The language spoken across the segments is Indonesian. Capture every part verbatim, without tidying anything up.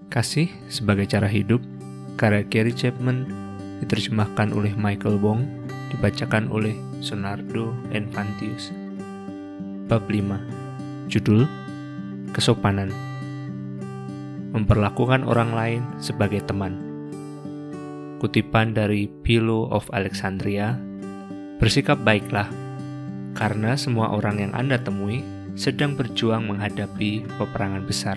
Kasih sebagai Cara Hidup, karya Gary Chapman, diterjemahkan oleh Michael Wong, dibacakan oleh Sonardo Enfantius. Bab lima. Judul: Kesopanan. Memperlakukan orang lain sebagai teman. Kutipan dari Philo of Alexandria, bersikap baiklah, karena semua orang yang Anda temui sedang berjuang menghadapi peperangan besar.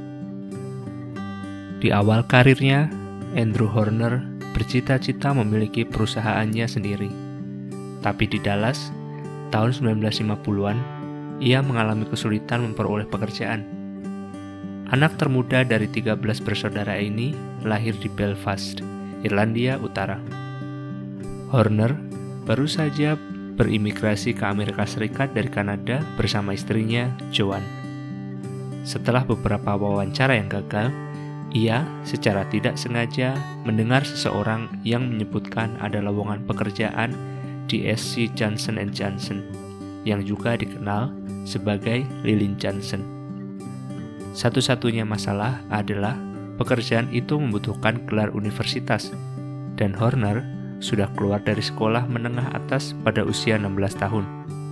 Di awal karirnya, Andrew Horner bercita-cita memiliki perusahaannya sendiri. Tapi di Dallas, tahun sembilan belas lima puluhan, ia mengalami kesulitan memperoleh pekerjaan. Anak termuda dari tiga belas bersaudara ini lahir di Belfast, Irlandia Utara. Horner baru saja berimigrasi ke Amerika Serikat dari Kanada bersama istrinya, Joan. Setelah beberapa wawancara yang gagal, ia secara tidak sengaja mendengar seseorang yang menyebutkan ada lowongan pekerjaan di S C Johnson and Johnson, yang juga dikenal sebagai Lilin Johnson. Satu-satunya masalah adalah pekerjaan itu membutuhkan gelar universitas, dan Horner sudah keluar dari sekolah menengah atas pada usia enam belas tahun.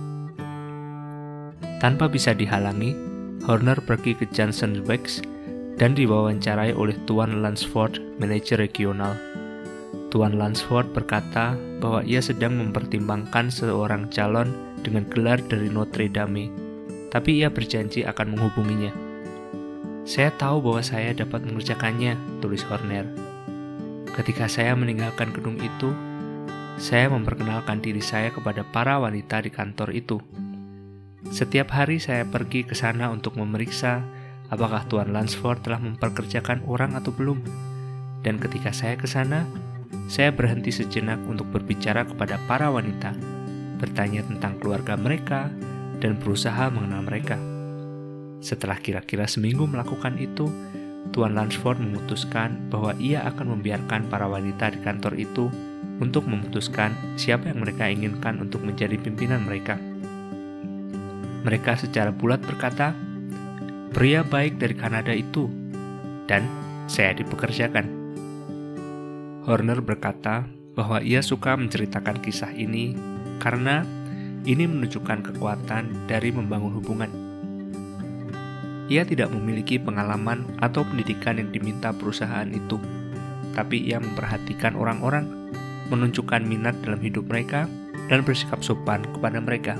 Tanpa bisa dihalangi, Horner pergi ke Johnson Wax dan diwawancarai oleh Tuan Lunsford, manajer regional. Tuan Lunsford berkata bahwa ia sedang mempertimbangkan seorang calon dengan gelar dari Notre Dame, tapi ia berjanji akan menghubunginya. "Saya tahu bahwa saya dapat mengerjakannya," tulis Horner. "Ketika saya meninggalkan gedung itu, saya memperkenalkan diri saya kepada para wanita di kantor itu. Setiap hari saya pergi ke sana untuk memeriksa apakah Tuan Lunsford telah memperkerjakan orang atau belum. Dan ketika saya ke sana, saya berhenti sejenak untuk berbicara kepada para wanita, bertanya tentang keluarga mereka, dan berusaha mengenal mereka. Setelah kira-kira seminggu melakukan itu, Tuan Lunsford memutuskan bahwa ia akan membiarkan para wanita di kantor itu untuk memutuskan siapa yang mereka inginkan untuk menjadi pimpinan mereka. Mereka secara bulat berkata, 'Pria baik dari Kanada itu,' dan saya dipekerjakan." Horner berkata bahwa ia suka menceritakan kisah ini karena ini menunjukkan kekuatan dari membangun hubungan. Ia tidak memiliki pengalaman atau pendidikan yang diminta perusahaan itu, tapi ia memperhatikan orang-orang, menunjukkan minat dalam hidup mereka, dan bersikap sopan kepada mereka.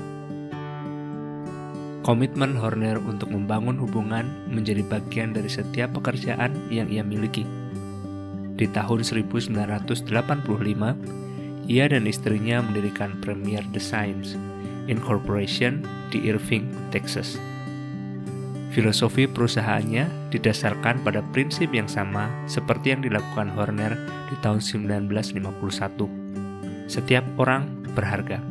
Komitmen Horner untuk membangun hubungan menjadi bagian dari setiap pekerjaan yang ia miliki. Di tahun seribu sembilan ratus delapan puluh lima, ia dan istrinya mendirikan Premier Designs Incorporation di Irving, Texas. Filosofi perusahaannya didasarkan pada prinsip yang sama seperti yang dilakukan Horner di tahun sembilan belas lima puluh satu. Setiap orang berharga.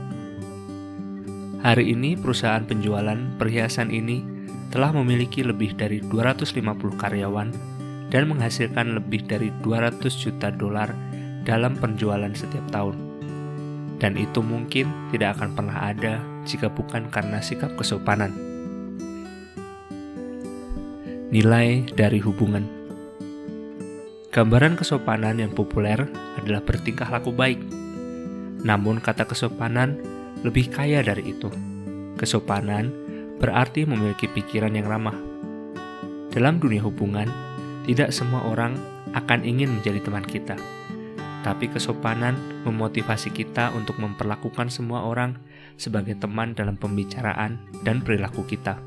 Hari ini perusahaan penjualan perhiasan ini telah memiliki lebih dari dua ratus lima puluh karyawan dan menghasilkan lebih dari dua ratus juta dolar dalam penjualan setiap tahun. Dan itu mungkin tidak akan pernah ada jika bukan karena sikap kesopanan. Nilai dari hubungan. Gambaran kesopanan yang populer adalah bertingkah laku baik. Namun kata kesopanan lebih kaya dari itu. Kesopanan berarti memiliki pikiran yang ramah. Dalam dunia hubungan, tidak semua orang akan ingin menjadi teman kita. Tapi kesopanan memotivasi kita untuk memperlakukan semua orang sebagai teman dalam pembicaraan dan perilaku kita.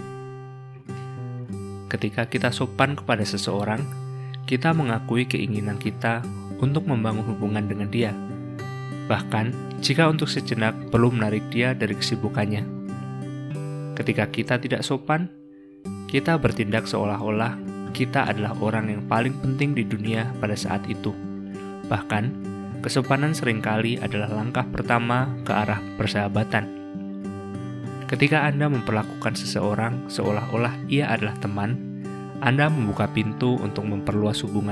Ketika kita sopan kepada seseorang, kita mengakui keinginan kita untuk membangun hubungan dengan dia. Bahkan, jika untuk sejenak perlu menarik dia dari kesibukannya. Ketika kita tidak sopan, kita bertindak seolah-olah kita adalah orang yang paling penting di dunia pada saat itu. Bahkan, kesopanan seringkali adalah langkah pertama ke arah persahabatan. Ketika Anda memperlakukan seseorang seolah-olah ia adalah teman, Anda membuka pintu untuk memperluas hubungan.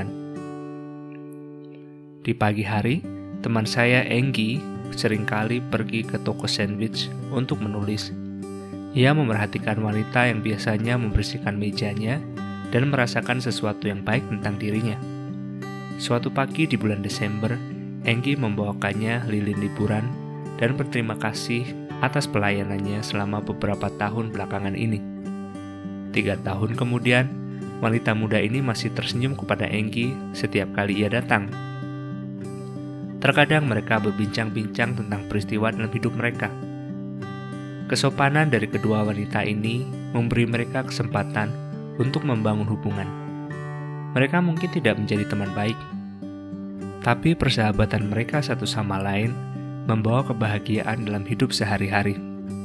Di pagi hari, teman saya Enggi seringkali pergi ke toko sandwich untuk menulis. Ia memerhatikan wanita yang biasanya membersihkan mejanya dan merasakan sesuatu yang baik tentang dirinya. Suatu pagi di bulan Desember, Enggi membawakannya lilin liburan dan berterima kasih atas pelayanannya selama beberapa tahun belakangan ini. Tiga tahun kemudian, wanita muda ini masih tersenyum kepada Enggi setiap kali ia datang. Terkadang mereka berbincang-bincang tentang peristiwa dalam hidup mereka. Kesopanan dari kedua wanita ini memberi mereka kesempatan untuk membangun hubungan. Mereka mungkin tidak menjadi teman baik, tapi persahabatan mereka satu sama lain membawa kebahagiaan dalam hidup sehari-hari.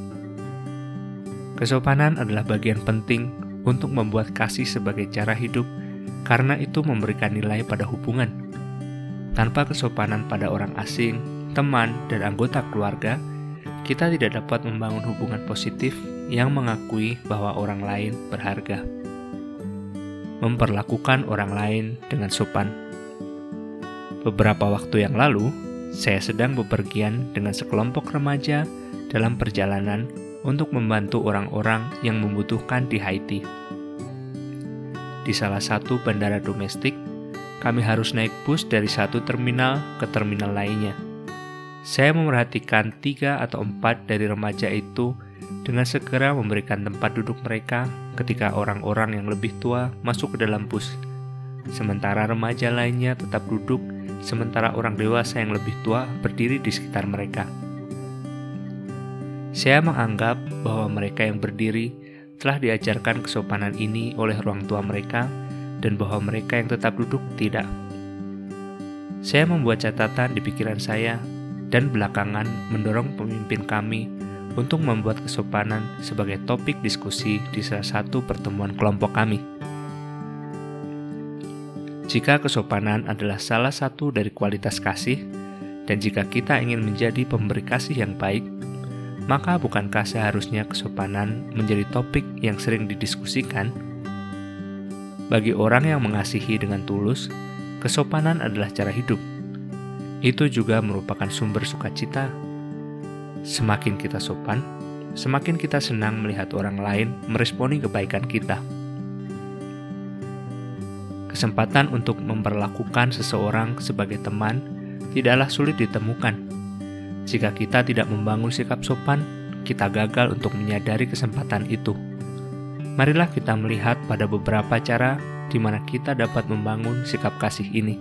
Kesopanan adalah bagian penting untuk membuat kasih sebagai cara hidup, karena itu memberikan nilai pada hubungan. Tanpa kesopanan pada orang asing, teman, dan anggota keluarga, kita tidak dapat membangun hubungan positif yang mengakui bahwa orang lain berharga. Memperlakukan orang lain dengan sopan. Beberapa waktu yang lalu, saya sedang bepergian dengan sekelompok remaja dalam perjalanan untuk membantu orang-orang yang membutuhkan di Haiti. Di salah satu bandara domestik, kami harus naik bus dari satu terminal ke terminal lainnya. Saya memerhatikan tiga atau empat dari remaja itu dengan segera memberikan tempat duduk mereka ketika orang-orang yang lebih tua masuk ke dalam bus. Sementara remaja lainnya tetap duduk, sementara orang dewasa yang lebih tua berdiri di sekitar mereka. Saya menganggap bahwa mereka yang berdiri telah diajarkan kesopanan ini oleh orang tua mereka, dan bahwa mereka yang tetap duduk tidak. Saya membuat catatan di pikiran saya, dan belakangan mendorong pemimpin kami untuk membuat kesopanan sebagai topik diskusi di salah satu pertemuan kelompok kami. Jika kesopanan adalah salah satu dari kualitas kasih, dan jika kita ingin menjadi pemberi kasih yang baik, maka bukankah seharusnya kesopanan menjadi topik yang sering didiskusikan? Bagi orang yang mengasihi dengan tulus, kesopanan adalah cara hidup. Itu juga merupakan sumber sukacita. Semakin kita sopan, semakin kita senang melihat orang lain meresponi kebaikan kita. Kesempatan untuk memperlakukan seseorang sebagai teman tidaklah sulit ditemukan. Jika kita tidak membangun sikap sopan, kita gagal untuk menyadari kesempatan itu. Marilah kita melihat pada beberapa cara di mana kita dapat membangun sikap kasih ini.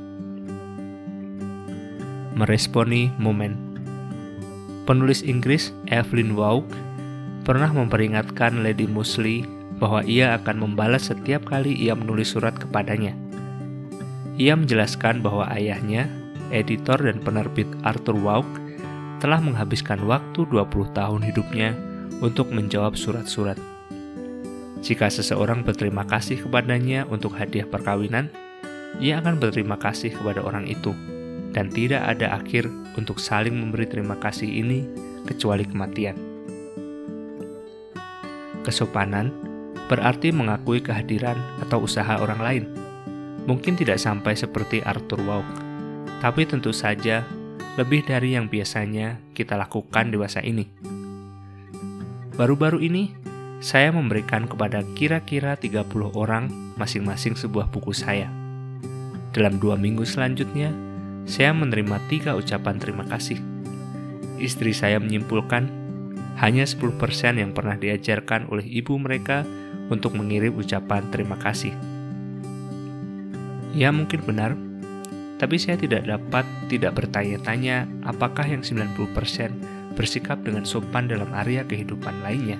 Meresponi momen. Penulis Inggris Evelyn Waugh pernah memperingatkan Lady Mosley bahwa ia akan membalas setiap kali ia menulis surat kepadanya. Ia menjelaskan bahwa ayahnya, editor dan penerbit Arthur Waugh, telah menghabiskan waktu dua puluh tahun hidupnya untuk menjawab surat-surat. Jika seseorang berterima kasih kepadanya untuk hadiah perkawinan, ia akan berterima kasih kepada orang itu, dan tidak ada akhir untuk saling memberi terima kasih ini kecuali kematian. Kesopanan berarti mengakui kehadiran atau usaha orang lain. Mungkin tidak sampai seperti Arthur Waugh, tapi tentu saja lebih dari yang biasanya kita lakukan dewasa ini. Baru-baru ini, saya memberikan kepada kira-kira tiga puluh orang masing-masing sebuah buku saya. Dalam dua minggu selanjutnya, saya menerima tiga ucapan terima kasih. Istri saya menyimpulkan, hanya sepuluh persen yang pernah diajarkan oleh ibu mereka untuk mengirim ucapan terima kasih. Ya, mungkin benar, tapi saya tidak dapat tidak bertanya-tanya apakah yang sembilan puluh persen bersikap dengan sopan dalam area kehidupan lainnya.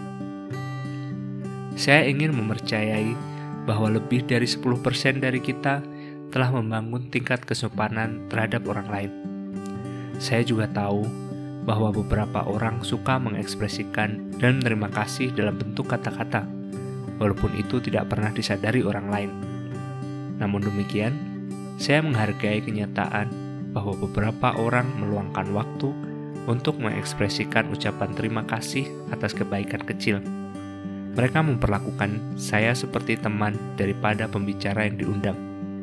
Saya ingin mempercayai bahwa lebih dari sepuluh persen dari kita telah membangun tingkat kesopanan terhadap orang lain. Saya juga tahu bahwa beberapa orang suka mengekspresikan dan menerima kasih dalam bentuk kata-kata, walaupun itu tidak pernah disadari orang lain. Namun demikian, saya menghargai kenyataan bahwa beberapa orang meluangkan waktu untuk mengekspresikan ucapan terima kasih atas kebaikan kecil. Mereka memperlakukan saya seperti teman daripada pembicara yang diundang.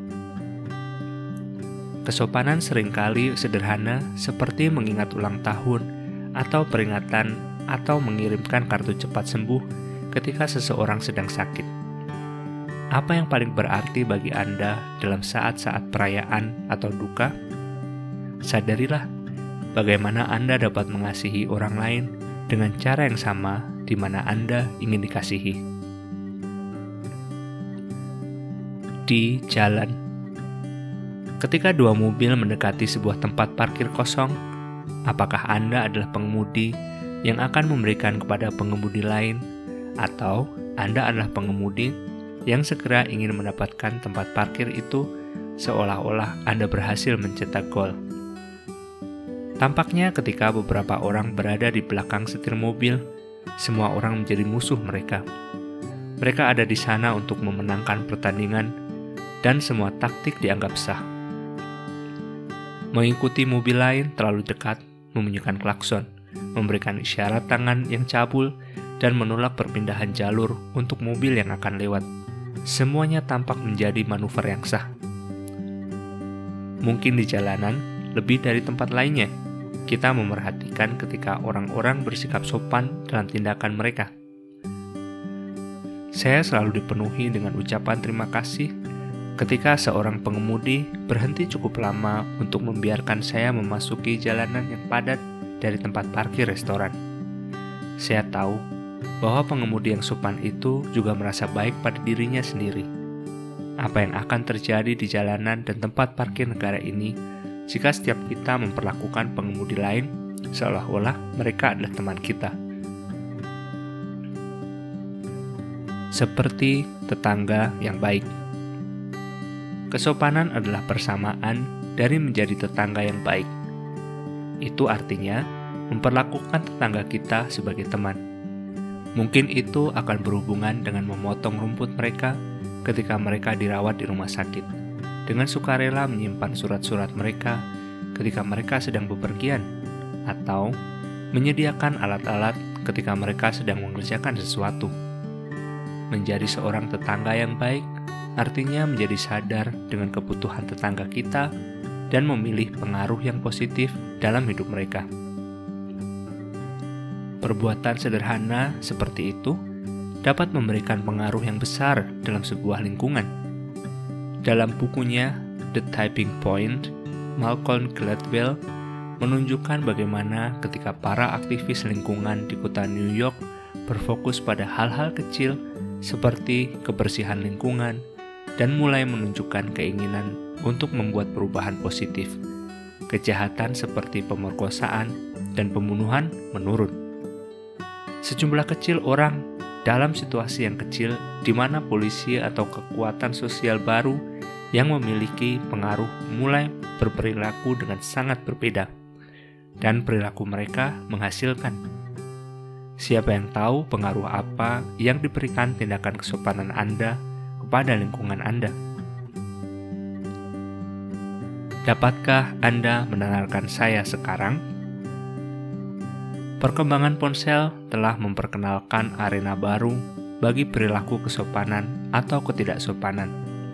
Kesopanan seringkali sederhana seperti mengingat ulang tahun atau peringatan atau mengirimkan kartu cepat sembuh ketika seseorang sedang sakit. Apa yang paling berarti bagi Anda dalam saat-saat perayaan atau duka? Sadarilah bagaimana Anda dapat mengasihi orang lain dengan cara yang sama di mana Anda ingin dikasihi. Di jalan. Ketika dua mobil mendekati sebuah tempat parkir kosong, apakah Anda adalah pengemudi yang akan memberikan kepada pengemudi lain, atau Anda adalah pengemudi yang segera ingin mendapatkan tempat parkir itu seolah-olah Anda berhasil mencetak gol? Tampaknya ketika beberapa orang berada di belakang setir mobil, semua orang menjadi musuh mereka. Mereka ada di sana untuk memenangkan pertandingan, dan semua taktik dianggap sah. Mengikuti mobil lain terlalu dekat, membunyikan klakson, memberikan isyarat tangan yang cabul, dan menolak perpindahan jalur untuk mobil yang akan lewat. Semuanya tampak menjadi manuver yang sah. Mungkin di jalanan, lebih dari tempat lainnya, kita memerhatikan ketika orang-orang bersikap sopan dalam tindakan mereka. Saya selalu dipenuhi dengan ucapan terima kasih ketika seorang pengemudi berhenti cukup lama untuk membiarkan saya memasuki jalanan yang padat dari tempat parkir restoran. Saya tahu bahwa pengemudi yang sopan itu juga merasa baik pada dirinya sendiri. Apa yang akan terjadi di jalanan dan tempat parkir negara ini jika setiap kita memperlakukan pengemudi lain seolah-olah mereka adalah teman kita? Seperti tetangga yang baik. Kesopanan adalah persamaan dari menjadi tetangga yang baik. Itu artinya memperlakukan tetangga kita sebagai teman. Mungkin itu akan berhubungan dengan memotong rumput mereka ketika mereka dirawat di rumah sakit, dengan sukarela menyimpan surat-surat mereka ketika mereka sedang bepergian, atau menyediakan alat-alat ketika mereka sedang mengerjakan sesuatu. Menjadi seorang tetangga yang baik artinya menjadi sadar dengan kebutuhan tetangga kita dan memilih pengaruh yang positif dalam hidup mereka. Perbuatan sederhana seperti itu dapat memberikan pengaruh yang besar dalam sebuah lingkungan. Dalam bukunya The Tipping Point, Malcolm Gladwell menunjukkan bagaimana ketika para aktivis lingkungan di kota New York berfokus pada hal-hal kecil seperti kebersihan lingkungan dan mulai menunjukkan keinginan untuk membuat perubahan positif, kejahatan seperti pemerkosaan dan pembunuhan menurun. Sejumlah kecil orang dalam situasi yang kecil di mana polisi atau kekuatan sosial baru yang memiliki pengaruh mulai berperilaku dengan sangat berbeda, dan perilaku mereka menghasilkan. Siapa yang tahu pengaruh apa yang diberikan tindakan kesopanan Anda kepada lingkungan Anda? Dapatkah Anda mendengarkan saya sekarang? Perkembangan ponsel telah memperkenalkan arena baru bagi perilaku kesopanan atau ketidaksopanan.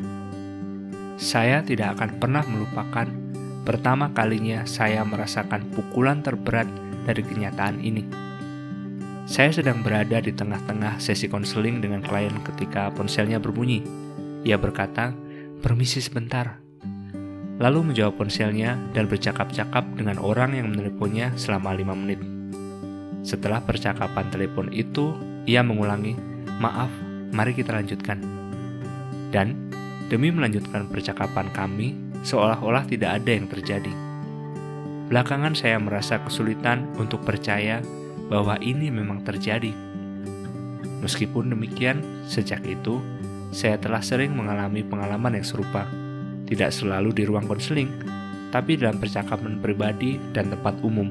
Saya tidak akan pernah melupakan pertama kalinya saya merasakan pukulan terberat dari kenyataan ini. Saya sedang berada di tengah-tengah sesi konseling dengan klien ketika ponselnya berbunyi. Ia berkata, "Permisi sebentar." Lalu menjawab ponselnya dan bercakap-cakap dengan orang yang meneleponnya selama lima menit. Setelah percakapan telepon itu, ia mengulangi, "Maaf, mari kita lanjutkan." Dan demi melanjutkan percakapan kami, seolah-olah tidak ada yang terjadi. Belakangan saya merasa kesulitan untuk percaya bahwa ini memang terjadi. Meskipun demikian, sejak itu, saya telah sering mengalami pengalaman yang serupa. Tidak selalu di ruang konseling, tapi dalam percakapan pribadi dan tempat umum.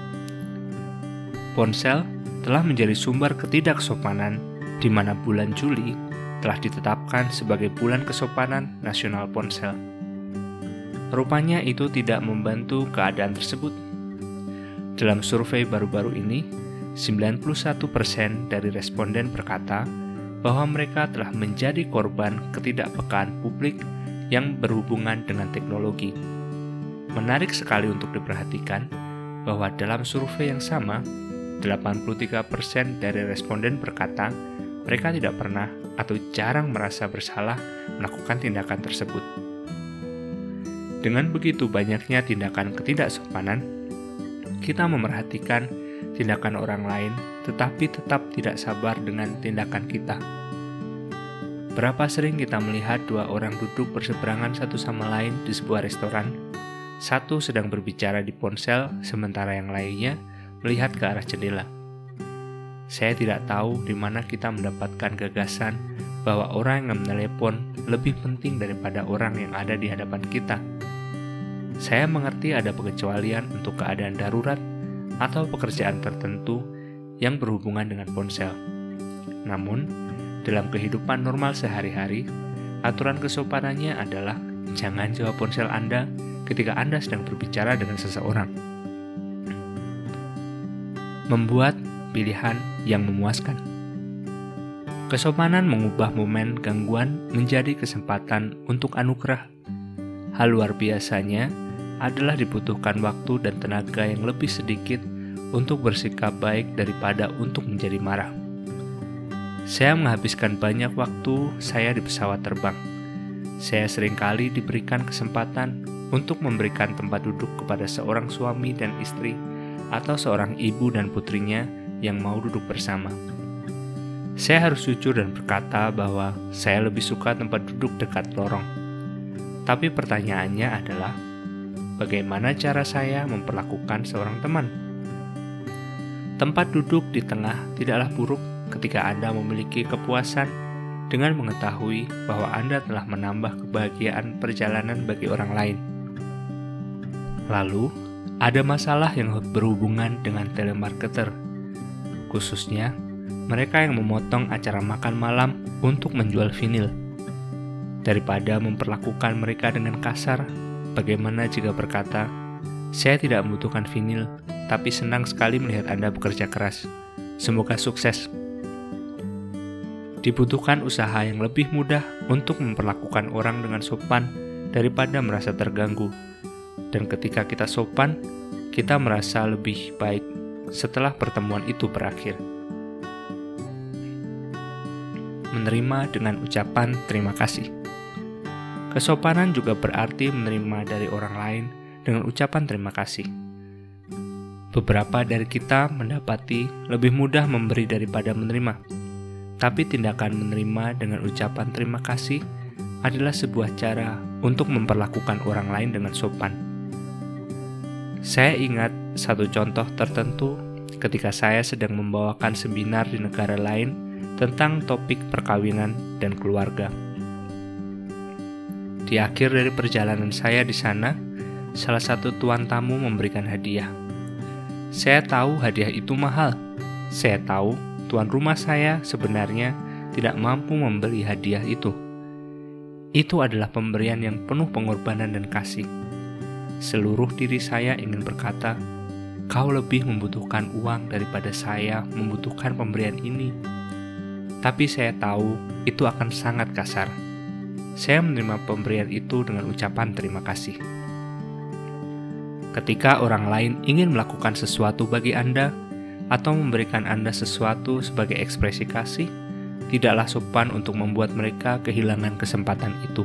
Ponsel telah menjadi sumber ketidaksopanan di mana bulan Juli telah ditetapkan sebagai bulan kesopanan nasional ponsel. Rupanya itu tidak membantu keadaan tersebut. Dalam survei baru-baru ini, sembilan puluh satu persen dari responden berkata bahwa mereka telah menjadi korban ketidakpekaan publik yang berhubungan dengan teknologi. Menarik sekali untuk diperhatikan bahwa dalam survei yang sama, delapan puluh tiga persen dari responden berkata mereka tidak pernah atau jarang merasa bersalah melakukan tindakan tersebut. Dengan begitu banyaknya tindakan ketidaksopanan, kita memerhatikan tindakan orang lain tetapi tetap tidak sabar dengan tindakan kita. Berapa sering kita melihat dua orang duduk berseberangan satu sama lain di sebuah restoran, satu sedang berbicara di ponsel sementara yang lainnya melihat ke arah jendela. Saya tidak tahu di mana kita mendapatkan gagasan bahwa orang yang menelepon lebih penting daripada orang yang ada di hadapan kita. Saya mengerti ada pengecualian untuk keadaan darurat atau pekerjaan tertentu yang berhubungan dengan ponsel. Namun, dalam kehidupan normal sehari-hari, aturan kesopanannya adalah jangan jawab ponsel Anda ketika Anda sedang berbicara dengan seseorang. Membuat pilihan yang memuaskan. Kesopanan mengubah momen gangguan menjadi kesempatan untuk anugerah. Hal luar biasanya adalah dibutuhkan waktu dan tenaga yang lebih sedikit untuk bersikap baik daripada untuk menjadi marah. Saya menghabiskan banyak waktu saya di pesawat terbang. Saya seringkali diberikan kesempatan untuk memberikan tempat duduk kepada seorang suami dan istri atau seorang ibu dan putrinya yang mau duduk bersama. Saya harus jujur dan berkata bahwa saya lebih suka tempat duduk dekat lorong. Tapi pertanyaannya adalah, bagaimana cara saya memperlakukan seorang teman? Tempat duduk di tengah tidaklah buruk ketika Anda memiliki kepuasan dengan mengetahui bahwa Anda telah menambah kebahagiaan perjalanan bagi orang lain. Lalu, ada masalah yang berhubungan dengan telemarketer, khususnya mereka yang memotong acara makan malam untuk menjual vinil. Daripada memperlakukan mereka dengan kasar, bagaimana jika berkata, "Saya tidak membutuhkan vinil, tapi senang sekali melihat Anda bekerja keras. Semoga sukses." Dibutuhkan usaha yang lebih mudah untuk memperlakukan orang dengan sopan daripada merasa terganggu. Dan ketika kita sopan, kita merasa lebih baik setelah pertemuan itu berakhir. Menerima dengan ucapan terima kasih. Kesopanan juga berarti menerima dari orang lain dengan ucapan terima kasih. Beberapa dari kita mendapati lebih mudah memberi daripada menerima, tapi tindakan menerima dengan ucapan terima kasih adalah sebuah cara untuk memperlakukan orang lain dengan sopan. Saya ingat satu contoh tertentu ketika saya sedang membawakan seminar di negara lain tentang topik perkawinan dan keluarga. Di akhir dari perjalanan saya di sana, salah satu tuan tamu memberikan hadiah. Saya tahu hadiah itu mahal. Saya tahu tuan rumah saya sebenarnya tidak mampu membeli hadiah itu. Itu adalah pemberian yang penuh pengorbanan dan kasih. Seluruh diri saya ingin berkata, "Kau lebih membutuhkan uang daripada saya membutuhkan pemberian ini." Tapi saya tahu itu akan sangat kasar. Saya menerima pemberian itu dengan ucapan terima kasih. Ketika orang lain ingin melakukan sesuatu bagi Anda atau memberikan Anda sesuatu sebagai ekspresi kasih, tidaklah sopan untuk membuat mereka kehilangan kesempatan itu.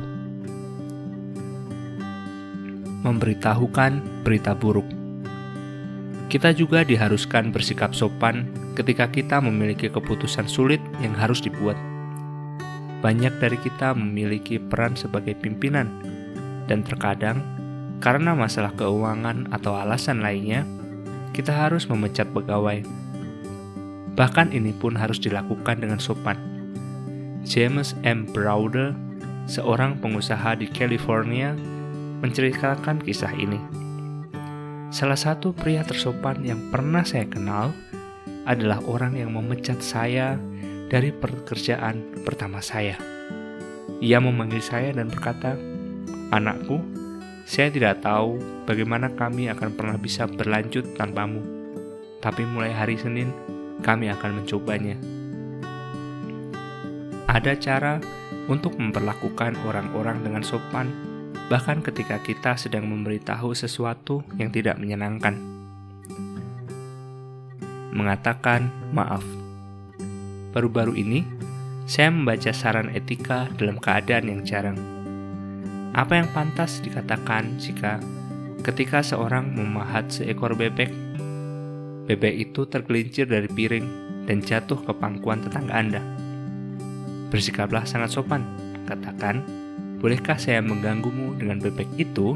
Memberitahukan berita buruk. Kita juga diharuskan bersikap sopan ketika kita memiliki keputusan sulit yang harus dibuat. Banyak dari kita memiliki peran sebagai pimpinan, dan terkadang karena masalah keuangan atau alasan lainnya, kita harus memecat pegawai. Bahkan ini pun harus dilakukan dengan sopan. James M. Browder, seorang pengusaha di California, menceritakan kisah ini. Salah satu pria tersopan yang pernah saya kenal adalah orang yang memecat saya dari pekerjaan pertama saya. Ia memanggil saya dan berkata, "Anakku, saya tidak tahu bagaimana kami akan pernah bisa berlanjut tanpamu. Tapi mulai hari Senin, kami akan mencobanya." Ada cara untuk memperlakukan orang-orang dengan sopan, bahkan ketika kita sedang memberitahu sesuatu yang tidak menyenangkan. Mengatakan maaf. Baru-baru ini, saya membaca saran etika dalam keadaan yang jarang. Apa yang pantas dikatakan jika ketika seorang memahat seekor bebek, bebek itu tergelincir dari piring dan jatuh ke pangkuan tetangga Anda? Bersikaplah sangat sopan, katakan, bolehkah saya mengganggumu dengan bebek itu?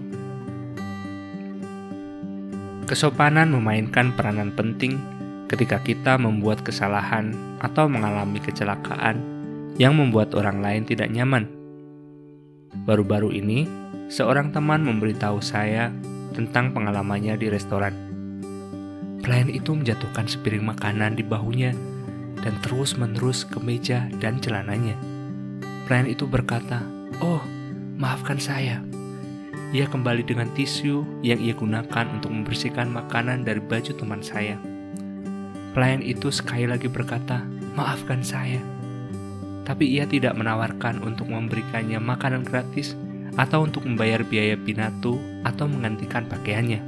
Kesopanan memainkan peranan penting ketika kita membuat kesalahan atau mengalami kecelakaan yang membuat orang lain tidak nyaman. Baru-baru ini, seorang teman memberitahu saya tentang pengalamannya di restoran. Pelayan itu menjatuhkan sepiring makanan di bahunya dan terus-menerus ke meja dan celananya. Pelayan itu berkata, "Oh, maafkan saya." Ia kembali dengan tisu yang ia gunakan untuk membersihkan makanan dari baju teman saya. Pelayan itu sekali lagi berkata, "Maafkan saya." Tapi ia tidak menawarkan untuk memberikannya makanan gratis atau untuk membayar biaya pinatu atau menggantikan pakaiannya.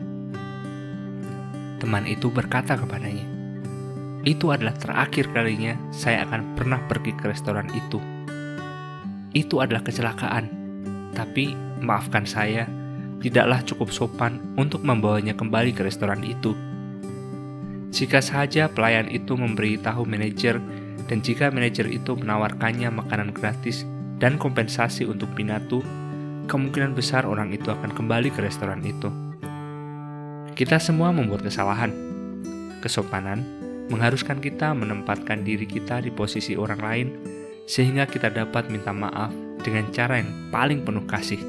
Teman itu berkata kepadanya, "Itu adalah terakhir kalinya saya akan pernah pergi ke restoran itu. Itu adalah kecelakaan, tapi maafkan saya, tidaklah cukup sopan untuk membawanya kembali ke restoran itu." Jika saja pelayan itu memberitahu manajer, dan jika manajer itu menawarkannya makanan gratis dan kompensasi untuk pinatu, kemungkinan besar orang itu akan kembali ke restoran itu. Kita semua membuat kesalahan. Kesopanan mengharuskan kita menempatkan diri kita di posisi orang lain, sehingga kita dapat minta maaf dengan cara yang paling penuh kasih.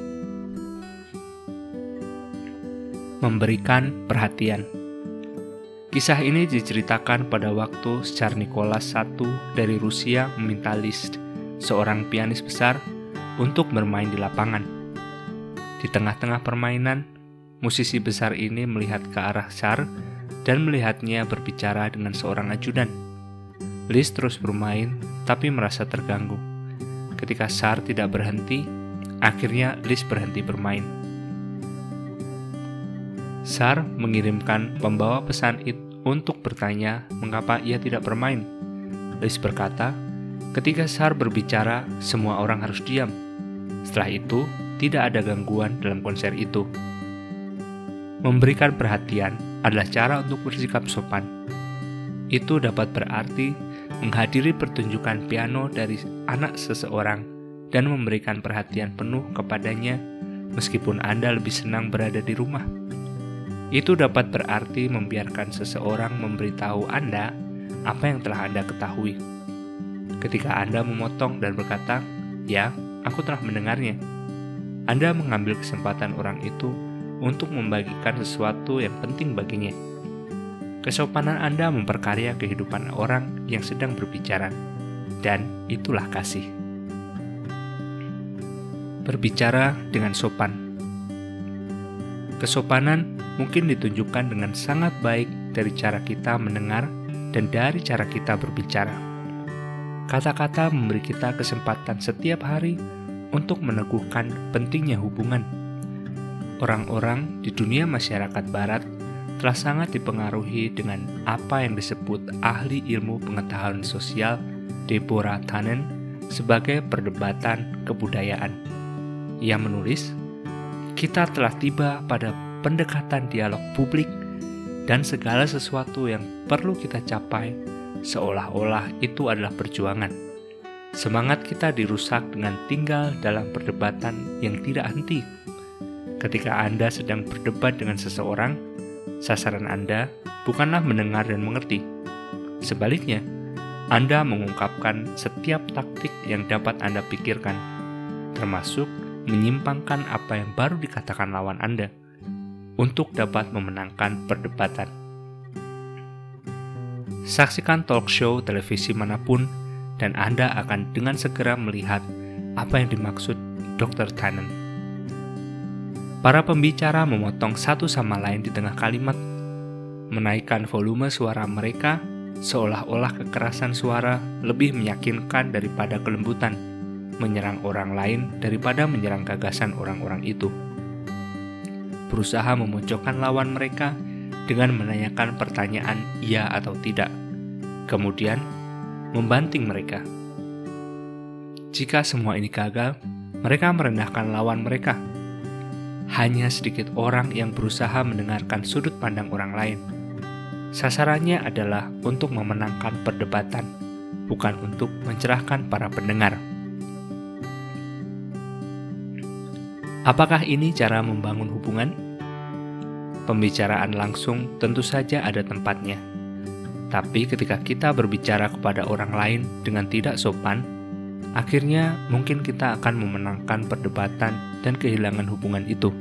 Memberikan perhatian. Kisah ini diceritakan pada waktu Tsar Nicholas satu dari Rusia meminta Liszt, seorang pianis besar, untuk bermain di lapangan. Di tengah-tengah permainan, musisi besar ini melihat ke arah Tsar dan melihatnya berbicara dengan seorang ajudan. Liszt terus bermain, tapi merasa terganggu. Ketika Tsar tidak berhenti, akhirnya Liszt berhenti bermain. Tsar mengirimkan pembawa pesan itu untuk bertanya mengapa ia tidak bermain. Liszt berkata, ketika Tsar berbicara, semua orang harus diam. Setelah itu, tidak ada gangguan dalam konser itu. Memberikan perhatian adalah cara untuk bersikap sopan. Itu dapat berarti menghadiri pertunjukan piano dari anak seseorang dan memberikan perhatian penuh kepadanya meskipun Anda lebih senang berada di rumah. Itu dapat berarti membiarkan seseorang memberitahu Anda apa yang telah Anda ketahui. Ketika Anda memotong dan berkata, "Ya, aku telah mendengarnya," Anda mengambil kesempatan orang itu untuk membagikan sesuatu yang penting baginya. Kesopanan Anda memperkarya kehidupan orang yang sedang berbicara, dan itulah kasih. Berbicara dengan sopan. Kesopanan mungkin ditunjukkan dengan sangat baik dari cara kita mendengar dan dari cara kita berbicara. Kata-kata memberi kita kesempatan setiap hari untuk meneguhkan pentingnya hubungan. Orang-orang di dunia masyarakat barat telah sangat dipengaruhi dengan apa yang disebut ahli ilmu pengetahuan sosial Deborah Tannen sebagai perdebatan kebudayaan. Ia menulis, "Kita telah tiba pada pendekatan dialog publik dan segala sesuatu yang perlu kita capai seolah-olah itu adalah perjuangan. Semangat kita dirusak dengan tinggal dalam perdebatan yang tidak henti. Ketika Anda sedang berdebat dengan seseorang, sasaran Anda bukanlah mendengar dan mengerti. Sebaliknya, Anda mengungkapkan setiap taktik yang dapat Anda pikirkan, termasuk menyimpangkan apa yang baru dikatakan lawan Anda, untuk dapat memenangkan perdebatan." Saksikan talk show televisi manapun, dan Anda akan dengan segera melihat apa yang dimaksud dokter Tannen. Para pembicara memotong satu sama lain di tengah kalimat, menaikkan volume suara mereka seolah-olah kekerasan suara lebih meyakinkan daripada kelembutan, menyerang orang lain daripada menyerang gagasan orang-orang itu. Berusaha memojokkan lawan mereka dengan menanyakan pertanyaan iya atau tidak, kemudian membanting mereka. Jika semua ini gagal, mereka merendahkan lawan mereka. Hanya sedikit orang yang berusaha mendengarkan sudut pandang orang lain. Sasarannya adalah untuk memenangkan perdebatan, bukan untuk mencerahkan para pendengar. Apakah ini cara membangun hubungan? Pembicaraan langsung tentu saja ada tempatnya. Tapi ketika kita berbicara kepada orang lain dengan tidak sopan, akhirnya mungkin kita akan memenangkan perdebatan dan kehilangan hubungan itu.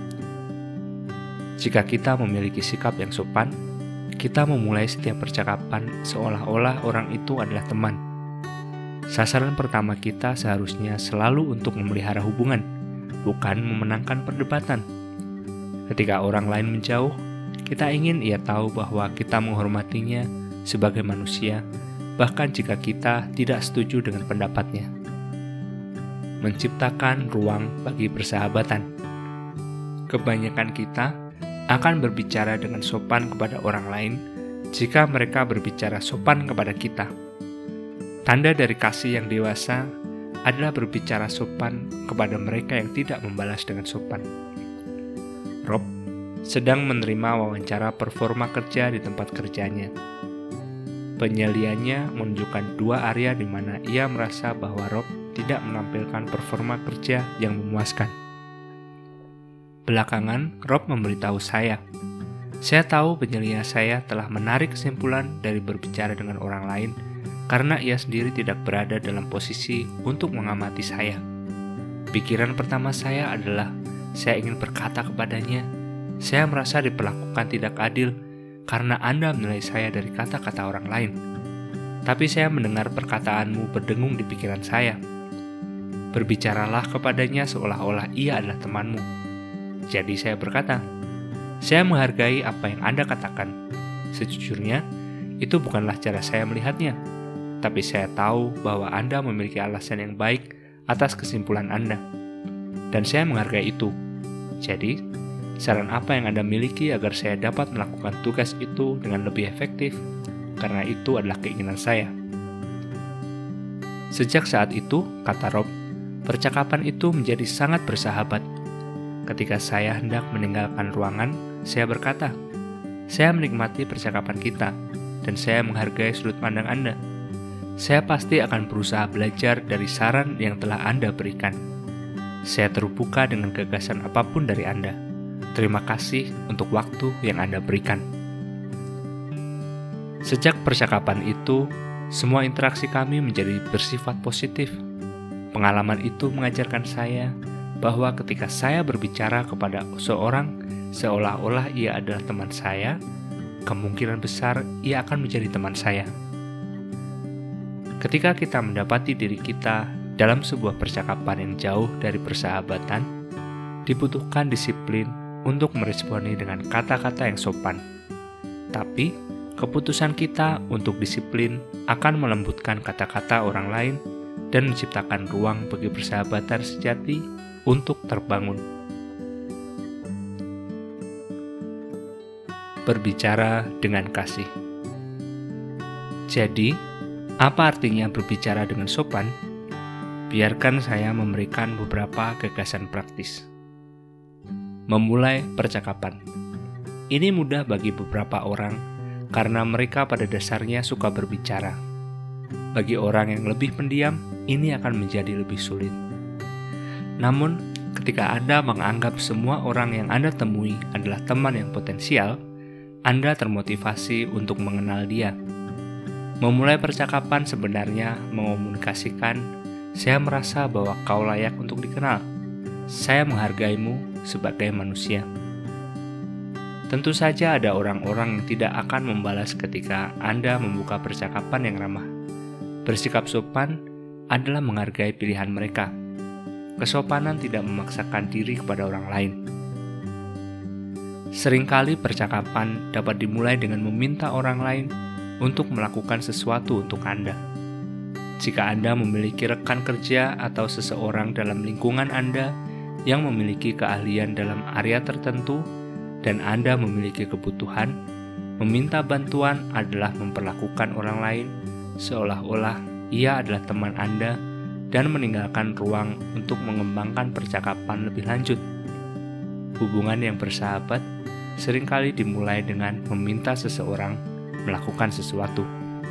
Jika kita memiliki sikap yang sopan, kita memulai setiap percakapan seolah-olah orang itu adalah teman. Sasaran pertama kita seharusnya selalu untuk memelihara hubungan, bukan memenangkan perdebatan. Ketika orang lain menjauh, kita ingin ia tahu bahwa kita menghormatinya sebagai manusia, bahkan jika kita tidak setuju dengan pendapatnya. Menciptakan ruang bagi persahabatan. Kebanyakan kita akan berbicara dengan sopan kepada orang lain jika mereka berbicara sopan kepada kita. Tanda dari kasih yang dewasa adalah berbicara sopan kepada mereka yang tidak membalas dengan sopan. Rob sedang menerima wawancara performa kerja di tempat kerjanya. Penyeliannya menunjukkan dua area di mana ia merasa bahwa Rob tidak menampilkan performa kerja yang memuaskan. Belakangan, Rob memberitahu saya. Saya tahu penyelia saya telah menarik kesimpulan dari berbicara dengan orang lain karena ia sendiri tidak berada dalam posisi untuk mengamati saya. Pikiran pertama saya adalah, saya ingin berkata kepadanya, saya merasa diperlakukan tidak adil karena Anda menilai saya dari kata-kata orang lain. Tapi saya mendengar perkataanmu berdengung di pikiran saya. Berbicaralah kepadanya seolah-olah ia adalah temanmu. Jadi saya berkata, saya menghargai apa yang Anda katakan. Sejujurnya, itu bukanlah cara saya melihatnya. Tapi saya tahu bahwa Anda memiliki alasan yang baik atas kesimpulan Anda. Dan saya menghargai itu. Jadi, saran apa yang Anda miliki agar saya dapat melakukan tugas itu dengan lebih efektif? Karena itu adalah keinginan saya. Sejak saat itu, kata Rob, percakapan itu menjadi sangat bersahabat. Ketika saya hendak meninggalkan ruangan, saya berkata, saya menikmati percakapan kita, dan saya menghargai sudut pandang Anda. Saya pasti akan berusaha belajar dari saran yang telah Anda berikan. Saya terbuka dengan gagasan apapun dari Anda. Terima kasih untuk waktu yang Anda berikan. Sejak percakapan itu, semua interaksi kami menjadi bersifat positif. Pengalaman itu mengajarkan saya bahwa ketika saya berbicara kepada seorang seolah-olah ia adalah teman saya, kemungkinan besar ia akan menjadi teman saya. Ketika kita mendapati diri kita dalam sebuah percakapan yang jauh dari persahabatan, dibutuhkan disiplin untuk meresponi dengan kata-kata yang sopan. Tapi, keputusan kita untuk disiplin akan melembutkan kata-kata orang lain dan menciptakan ruang bagi persahabatan sejati untuk terbangun. Berbicara dengan kasih. Jadi, apa artinya berbicara dengan sopan? Biarkan saya memberikan beberapa gagasan praktis. Memulai percakapan. Ini mudah bagi beberapa orang karena mereka pada dasarnya suka berbicara. Bagi orang yang lebih pendiam, ini akan menjadi lebih sulit. Namun, ketika Anda menganggap semua orang yang Anda temui adalah teman yang potensial, Anda termotivasi untuk mengenal dia. Memulai percakapan sebenarnya mengomunikasikan, saya merasa bahwa kau layak untuk dikenal. Saya menghargaimu sebagai manusia. Tentu saja ada orang-orang yang tidak akan membalas ketika Anda membuka percakapan yang ramah. Bersikap sopan adalah menghargai pilihan mereka. Kesopanan tidak memaksakan diri kepada orang lain. Seringkali percakapan dapat dimulai dengan meminta orang lain untuk melakukan sesuatu untuk Anda. Jika Anda memiliki rekan kerja atau seseorang dalam lingkungan Anda yang memiliki keahlian dalam area tertentu dan Anda memiliki kebutuhan, meminta bantuan adalah memperlakukan orang lain seolah-olah ia adalah teman Anda, dan meninggalkan ruang untuk mengembangkan percakapan lebih lanjut. Hubungan yang bersahabat seringkali dimulai dengan meminta seseorang melakukan sesuatu.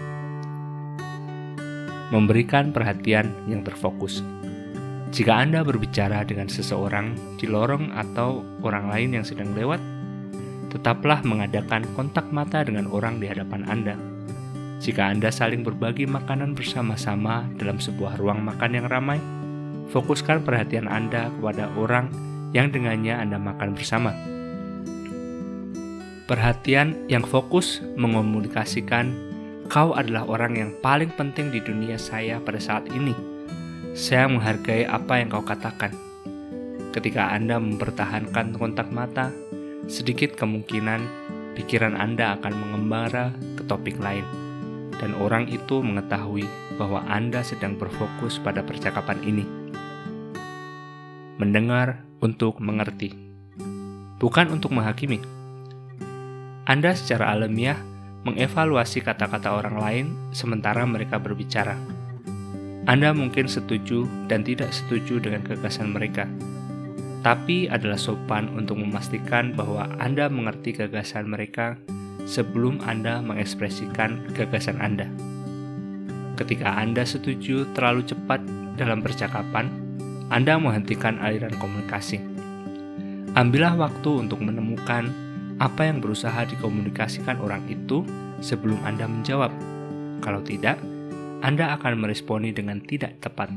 Memberikan perhatian yang terfokus. Jika Anda berbicara dengan seseorang di lorong atau orang lain yang sedang lewat, tetaplah mengadakan kontak mata dengan orang di hadapan Anda. Jika Anda saling berbagi makanan bersama-sama dalam sebuah ruang makan yang ramai, fokuskan perhatian Anda kepada orang yang dengannya Anda makan bersama. Perhatian yang fokus mengomunikasikan, "Kau adalah orang yang paling penting di dunia saya pada saat ini. Saya menghargai apa yang kau katakan." Ketika Anda mempertahankan kontak mata, sedikit kemungkinan pikiran Anda akan mengembara ke topik lain, dan orang itu mengetahui bahwa Anda sedang berfokus pada percakapan ini. Mendengar untuk mengerti, bukan untuk menghakimi. Anda secara alamiah mengevaluasi kata-kata orang lain sementara mereka berbicara. Anda mungkin setuju dan tidak setuju dengan gagasan mereka, tapi adalah sopan untuk memastikan bahwa Anda mengerti gagasan mereka sebelum Anda mengekspresikan gagasan Anda. Ketika Anda setuju terlalu cepat dalam percakapan, Anda menghentikan aliran komunikasi. Ambillah waktu untuk menemukan apa yang berusaha dikomunikasikan orang itu sebelum Anda menjawab. Kalau tidak, Anda akan meresponi dengan tidak tepat.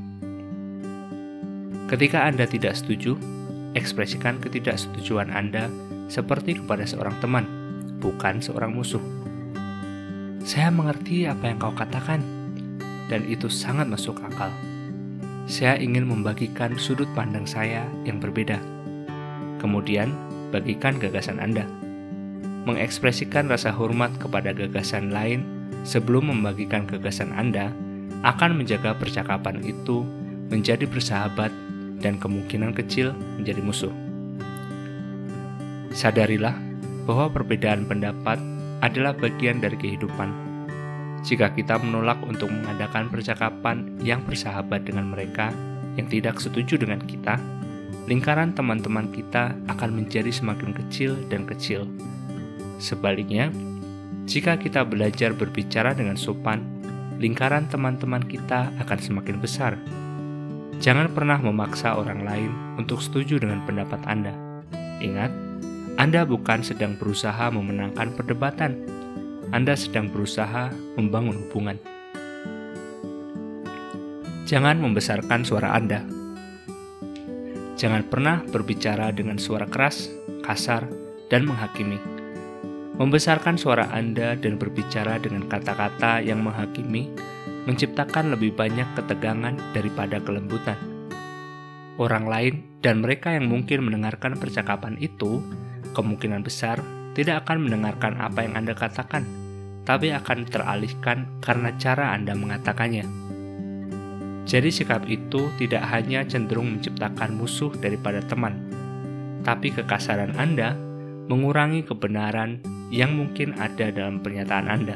Ketika Anda tidak setuju, ekspresikan ketidaksetujuan Anda seperti kepada seorang teman, bukan seorang musuh. "Saya mengerti apa yang kau katakan, dan itu sangat masuk akal. Saya ingin membagikan sudut pandang saya yang berbeda." Kemudian, bagikan gagasan Anda. Mengekspresikan rasa hormat kepada gagasan lain sebelum membagikan gagasan Anda akan menjaga percakapan itu menjadi bersahabat dan kemungkinan kecil menjadi musuh. Sadarilah bahwa perbedaan pendapat adalah bagian dari kehidupan. Jika kita menolak untuk mengadakan percakapan yang bersahabat dengan mereka yang tidak setuju dengan kita, lingkaran teman-teman kita akan menjadi semakin kecil dan kecil. Sebaliknya, jika kita belajar berbicara dengan sopan, lingkaran teman-teman kita akan semakin besar. Jangan pernah memaksa orang lain untuk setuju dengan pendapat Anda. Ingat, Anda bukan sedang berusaha memenangkan perdebatan. Anda sedang berusaha membangun hubungan. Jangan membesarkan suara Anda. Jangan pernah berbicara dengan suara keras, kasar, dan menghakimi. Membesarkan suara Anda dan berbicara dengan kata-kata yang menghakimi menciptakan lebih banyak ketegangan daripada kelembutan. Orang lain dan mereka yang mungkin mendengarkan percakapan itu kemungkinan besar tidak akan mendengarkan apa yang Anda katakan, tapi akan teralihkan karena cara Anda mengatakannya. Jadi sikap itu tidak hanya cenderung menciptakan musuh daripada teman, tapi kekasaran Anda mengurangi kebenaran yang mungkin ada dalam pernyataan Anda.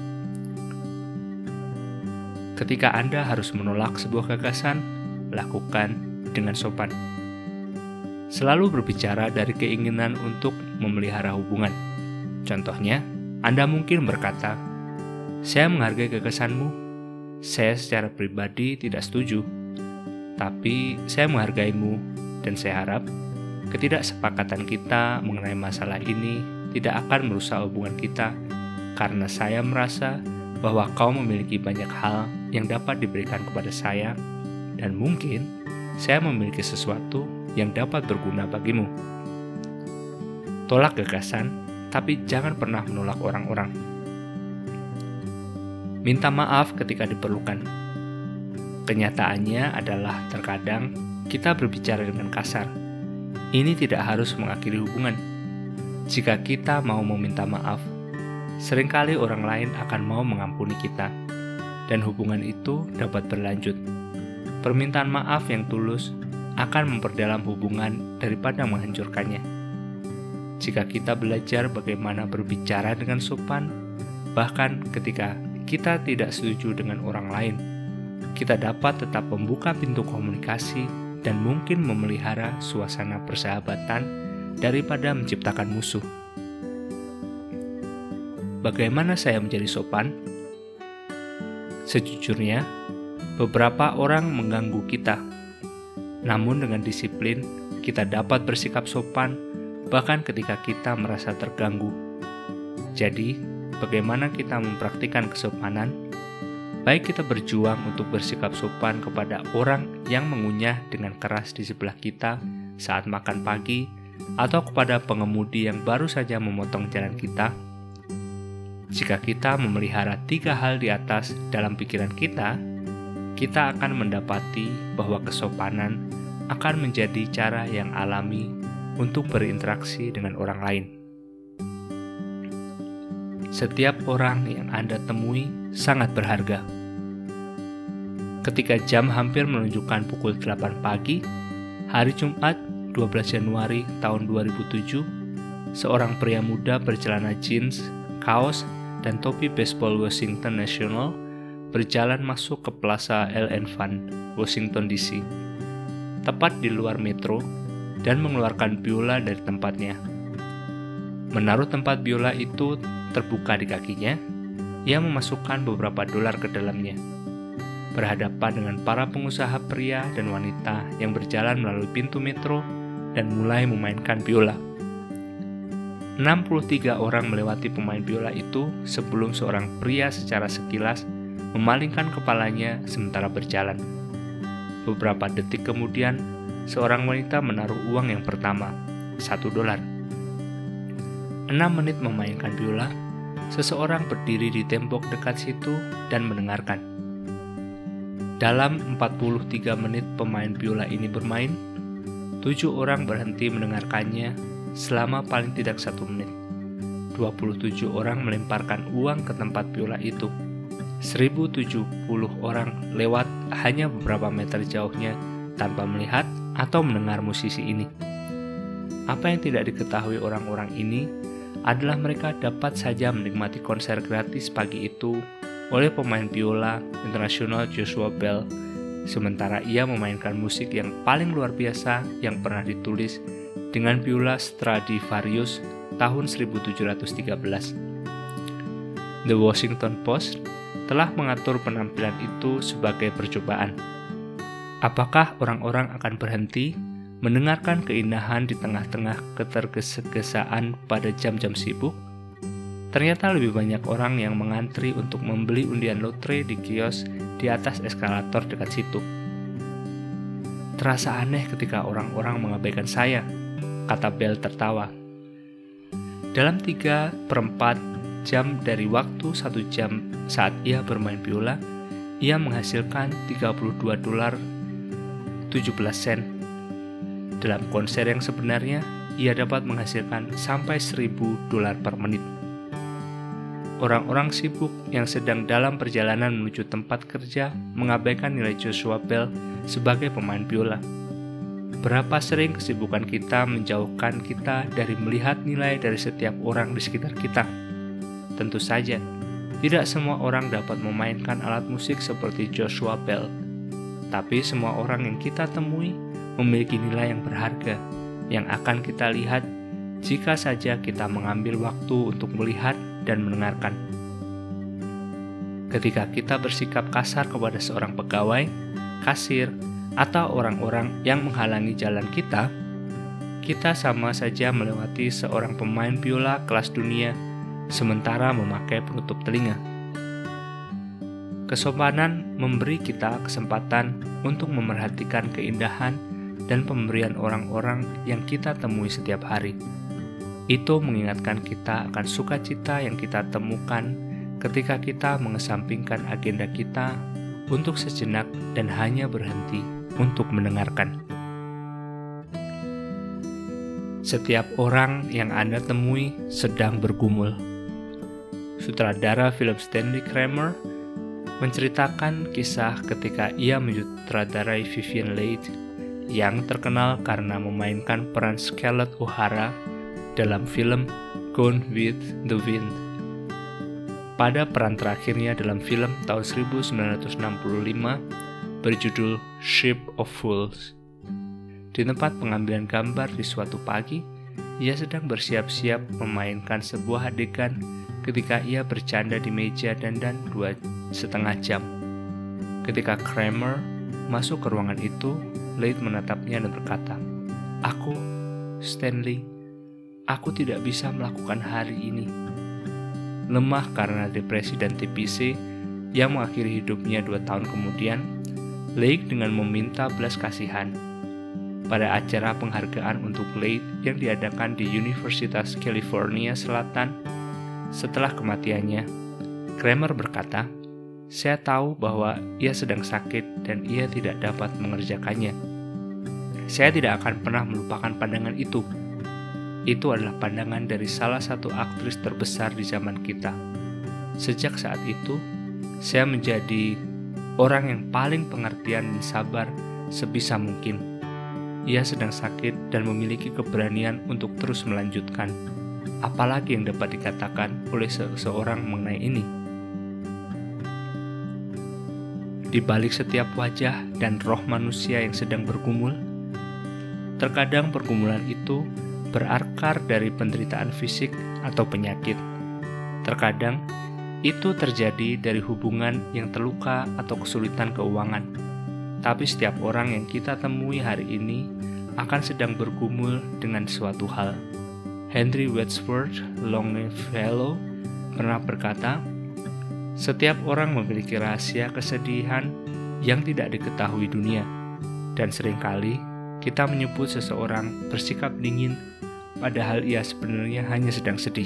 Ketika Anda harus menolak sebuah gagasan, lakukan dengan sopan. Selalu berbicara dari keinginan untuk memelihara hubungan. Contohnya, Anda mungkin berkata, "Saya menghargai gagasanmu. Saya secara pribadi tidak setuju, tapi saya menghargaimu dan saya harap ketidaksepakatan kita mengenai masalah ini tidak akan merusak hubungan kita karena saya merasa bahwa kau memiliki banyak hal yang dapat diberikan kepada saya dan mungkin saya memiliki sesuatu yang dapat berguna bagimu." Tolak gagasan, tapi jangan pernah menolak orang-orang. Minta maaf ketika diperlukan. Kenyataannya adalah terkadang kita berbicara dengan kasar. Ini tidak harus mengakhiri hubungan. Jika kita mau meminta maaf, seringkali orang lain akan mau mengampuni kita, dan hubungan itu dapat berlanjut. Permintaan maaf yang tulus akan memperdalam hubungan daripada menghancurkannya. Jika kita belajar bagaimana berbicara dengan sopan, bahkan ketika kita tidak setuju dengan orang lain, kita dapat tetap membuka pintu komunikasi dan mungkin memelihara suasana persahabatan daripada menciptakan musuh. Bagaimana saya menjadi sopan? Sejujurnya, beberapa orang mengganggu kita. Namun dengan disiplin, kita dapat bersikap sopan bahkan ketika kita merasa terganggu. Jadi, bagaimana kita mempraktikkan kesopanan? Baik kita berjuang untuk bersikap sopan kepada orang yang mengunyah dengan keras di sebelah kita saat makan pagi, atau kepada pengemudi yang baru saja memotong jalan kita. Jika kita memelihara tiga hal di atas dalam pikiran kita, kita akan mendapati bahwa kesopanan akan menjadi cara yang alami untuk berinteraksi dengan orang lain. Setiap orang yang Anda temui sangat berharga. Ketika jam hampir menunjukkan pukul delapan pagi, hari Jumat dua belas Januari tahun dua ribu tujuh, seorang pria muda bercelana jeans, kaos, dan topi baseball Washington National berjalan masuk ke Plaza L N Fund, Washington D C, tepat di luar metro, dan mengeluarkan biola dari tempatnya. Menaruh tempat biola itu terbuka di kakinya, ia memasukkan beberapa dolar ke dalamnya. Berhadapan dengan para pengusaha pria dan wanita yang berjalan melalui pintu metro dan mulai memainkan biola. enam puluh tiga orang melewati pemain biola itu sebelum seorang pria secara sekilas memalingkan kepalanya sementara berjalan. Beberapa detik kemudian, seorang wanita menaruh uang yang pertama, satu dolar. Enam menit memainkan biola, seseorang berdiri di tembok dekat situ dan mendengarkan. Dalam empat puluh tiga menit pemain biola ini bermain, tujuh orang berhenti mendengarkannya selama paling tidak satu menit. dua puluh tujuh orang melemparkan uang ke tempat biola itu. seribu tujuh puluh orang lewat hanya beberapa meter jauhnya tanpa melihat atau mendengar musisi ini. Apa yang tidak diketahui orang-orang ini adalah mereka dapat saja menikmati konser gratis pagi itu oleh pemain biola internasional Joshua Bell, sementara ia memainkan musik yang paling luar biasa yang pernah ditulis dengan biola Stradivarius tahun seribu tujuh ratus tiga belas. The Washington Post telah mengatur penampilan itu sebagai percobaan. Apakah orang-orang akan berhenti mendengarkan keindahan di tengah-tengah ketergesa-gesaan pada jam-jam sibuk? Ternyata lebih banyak orang yang mengantri untuk membeli undian lotre di kios di atas eskalator dekat situ. Terasa aneh ketika orang-orang mengabaikan saya, kata Bell tertawa. Dalam tiga perempat jam dari waktu satu jam saat ia bermain biola, ia menghasilkan tiga puluh dua dolar tujuh belas sen. Dalam konser yang sebenarnya, ia dapat menghasilkan sampai seribu dolar per menit. Orang-orang sibuk yang sedang dalam perjalanan menuju tempat kerja mengabaikan nilai Joshua Bell sebagai pemain biola. Berapa sering kesibukan kita menjauhkan kita dari melihat nilai dari setiap orang di sekitar kita? Tentu saja, tidak semua orang dapat memainkan alat musik seperti Joshua Bell. Tapi semua orang yang kita temui memiliki nilai yang berharga, yang akan kita lihat jika saja kita mengambil waktu untuk melihat dan mendengarkan. Ketika kita bersikap kasar kepada seorang pegawai, kasir, atau orang-orang yang menghalangi jalan kita, kita sama saja melewati seorang pemain biola kelas dunia sementara memakai penutup telinga. Kesopanan memberi kita kesempatan untuk memerhatikan keindahan dan pemberian orang-orang yang kita temui setiap hari. Itu mengingatkan kita akan sukacita yang kita temukan ketika kita mengesampingkan agenda kita untuk sejenak dan hanya berhenti untuk mendengarkan. Setiap orang yang Anda temui sedang bergumul. Sutradara film Stanley Kramer menceritakan kisah ketika ia menyutradarai Vivien Leigh yang terkenal karena memainkan peran Scarlett O'Hara dalam film Gone with the Wind. pada peran terakhirnya dalam film tahun seribu sembilan ratus enam puluh lima berjudul Ship of Fools. Di tempat pengambilan gambar di suatu pagi, ia sedang bersiap-siap memainkan sebuah adegan ketika ia bercanda di meja dandan dua setengah jam. Ketika Kramer masuk ke ruangan itu, Leigh menatapnya dan berkata, "Aku, Stanley, aku tidak bisa melakukan hari ini." Lemah karena depresi dan T B C yang mengakhiri hidupnya dua tahun kemudian, Leigh dengan meminta belas kasihan. Pada acara penghargaan untuk Leigh yang diadakan di Universitas California Selatan setelah kematiannya, Kramer berkata, "Saya tahu bahwa ia sedang sakit dan ia tidak dapat mengerjakannya. Saya tidak akan pernah melupakan pandangan itu. Itu adalah pandangan dari salah satu aktris terbesar di zaman kita. Sejak saat itu, saya menjadi orang yang paling pengertian dan sabar sebisa mungkin. Ia sedang sakit dan memiliki keberanian untuk terus melanjutkan. Apalagi yang dapat dikatakan oleh seseorang mengenai ini?" Di balik setiap wajah dan roh manusia yang sedang bergumul, terkadang pergumulan itu berakar dari penderitaan fisik atau penyakit. Terkadang itu terjadi dari hubungan yang terluka atau kesulitan keuangan. Tapi setiap orang yang kita temui hari ini akan sedang bergumul dengan suatu hal. Henry Wadsworth Longfellow pernah berkata, "Setiap orang memiliki rahasia kesedihan yang tidak diketahui dunia, dan seringkali kita menyebut seseorang bersikap dingin, padahal ia sebenarnya hanya sedang sedih."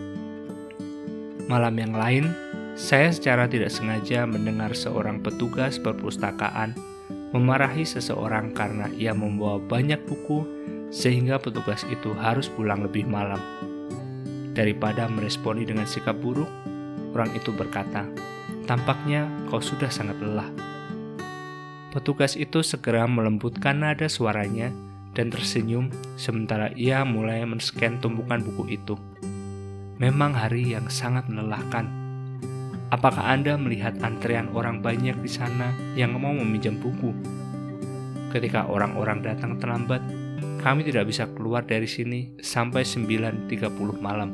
Malam yang lain, saya secara tidak sengaja mendengar seorang petugas perpustakaan memarahi seseorang karena ia membawa banyak buku sehingga petugas itu harus pulang lebih malam. Daripada meresponi dengan sikap buruk, orang itu berkata, "Tampaknya kau sudah sangat lelah." Petugas itu segera melembutkan nada suaranya dan tersenyum sementara ia mulai men-scan tumpukan buku itu. "Memang hari yang sangat melelahkan. Apakah Anda melihat antrean orang banyak di sana yang mau meminjam buku? Ketika orang-orang datang terlambat, kami tidak bisa keluar dari sini sampai sembilan tiga puluh malam.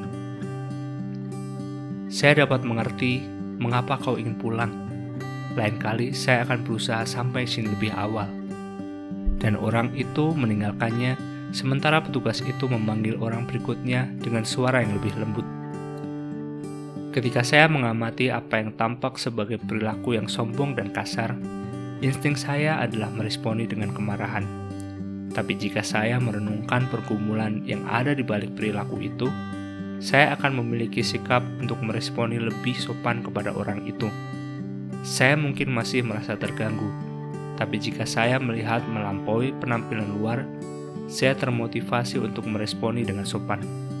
Saya dapat mengerti mengapa kau ingin pulang. Lain kali saya akan berusaha sampai sini lebih awal." Dan orang itu meninggalkannya, sementara petugas itu memanggil orang berikutnya dengan suara yang lebih lembut. Ketika saya mengamati apa yang tampak sebagai perilaku yang sombong dan kasar, insting saya adalah meresponi dengan kemarahan. Tapi jika saya merenungkan pergumulan yang ada di balik perilaku itu, saya akan memiliki sikap untuk meresponi lebih sopan kepada orang itu. Saya mungkin masih merasa terganggu, tapi jika saya melihat melampaui penampilan luar, saya termotivasi untuk meresponi dengan sopan.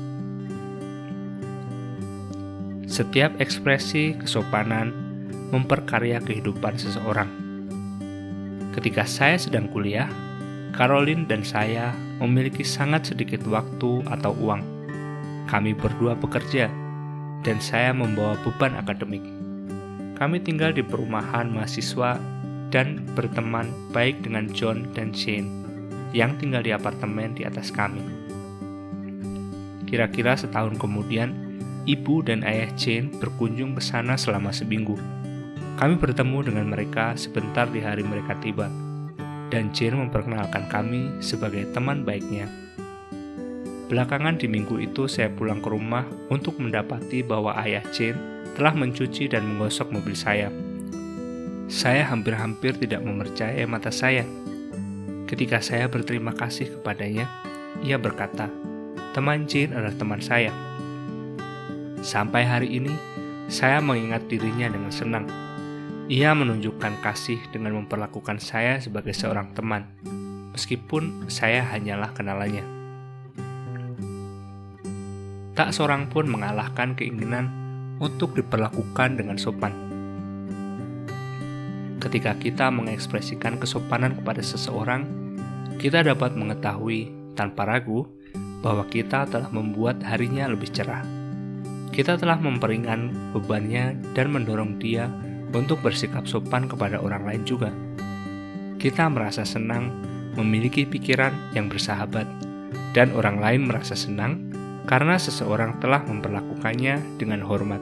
Setiap ekspresi kesopanan memperkarya kehidupan seseorang. Ketika saya sedang kuliah, Caroline dan saya memiliki sangat sedikit waktu atau uang. Kami berdua bekerja, dan saya membawa beban akademik. Kami tinggal di perumahan mahasiswa dan berteman baik dengan John dan Jane yang tinggal di apartemen di atas kami. Kira-kira setahun kemudian, ibu dan ayah Jane berkunjung ke sana selama seminggu. Kami bertemu dengan mereka sebentar di hari mereka tiba, dan Jane memperkenalkan kami sebagai teman baiknya. Belakangan di minggu itu saya pulang ke rumah untuk mendapati bahwa ayah Jane telah mencuci dan menggosok mobil saya. Saya hampir-hampir tidak mempercayai mata saya. Ketika saya berterima kasih kepadanya, ia berkata, "Teman Jane adalah teman saya." Sampai hari ini, saya mengingat dirinya dengan senang. Ia menunjukkan kasih dengan memperlakukan saya sebagai seorang teman, meskipun saya hanyalah kenalannya. Tak seorang pun mengalahkan keinginan untuk diperlakukan dengan sopan. Ketika kita mengekspresikan kesopanan kepada seseorang, kita dapat mengetahui tanpa ragu bahwa kita telah membuat harinya lebih cerah. kita telah memperingan bebannya dan mendorong dia untuk bersikap sopan kepada orang lain juga. Kita merasa senang memiliki pikiran yang bersahabat, dan orang lain merasa senang karena seseorang telah memperlakukannya dengan hormat.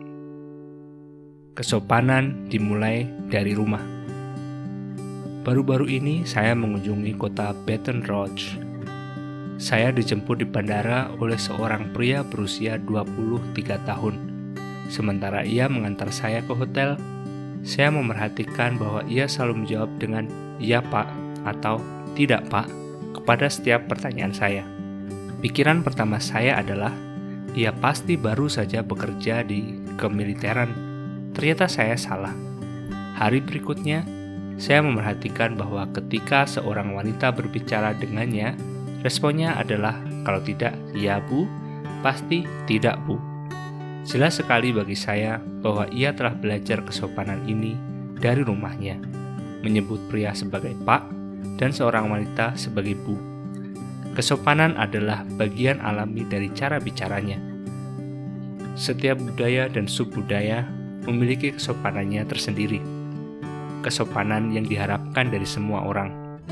Kesopanan dimulai dari rumah. Baru-baru ini saya mengunjungi kota Baton Rouge. Saya dijemput di bandara oleh seorang pria berusia dua puluh tiga tahun. Sementara ia mengantar saya ke hotel, saya memerhatikan bahwa ia selalu menjawab dengan "Ya Pak" atau "Tidak Pak" kepada setiap pertanyaan saya. Pikiran pertama saya adalah, ia pasti baru saja bekerja di kemiliteran. Ternyata saya salah. Hari berikutnya, saya memerhatikan bahwa ketika seorang wanita berbicara dengannya, responnya adalah kalau tidak "Ya Bu", pasti "Tidak Bu". Jelas sekali bagi saya bahwa ia telah belajar kesopanan ini dari rumahnya, menyebut pria sebagai Pak dan seorang wanita sebagai Bu. Kesopanan adalah bagian alami dari cara bicaranya. Setiap budaya dan subbudaya memiliki kesopanannya tersendiri. Kesopanan yang diharapkan dari semua orang.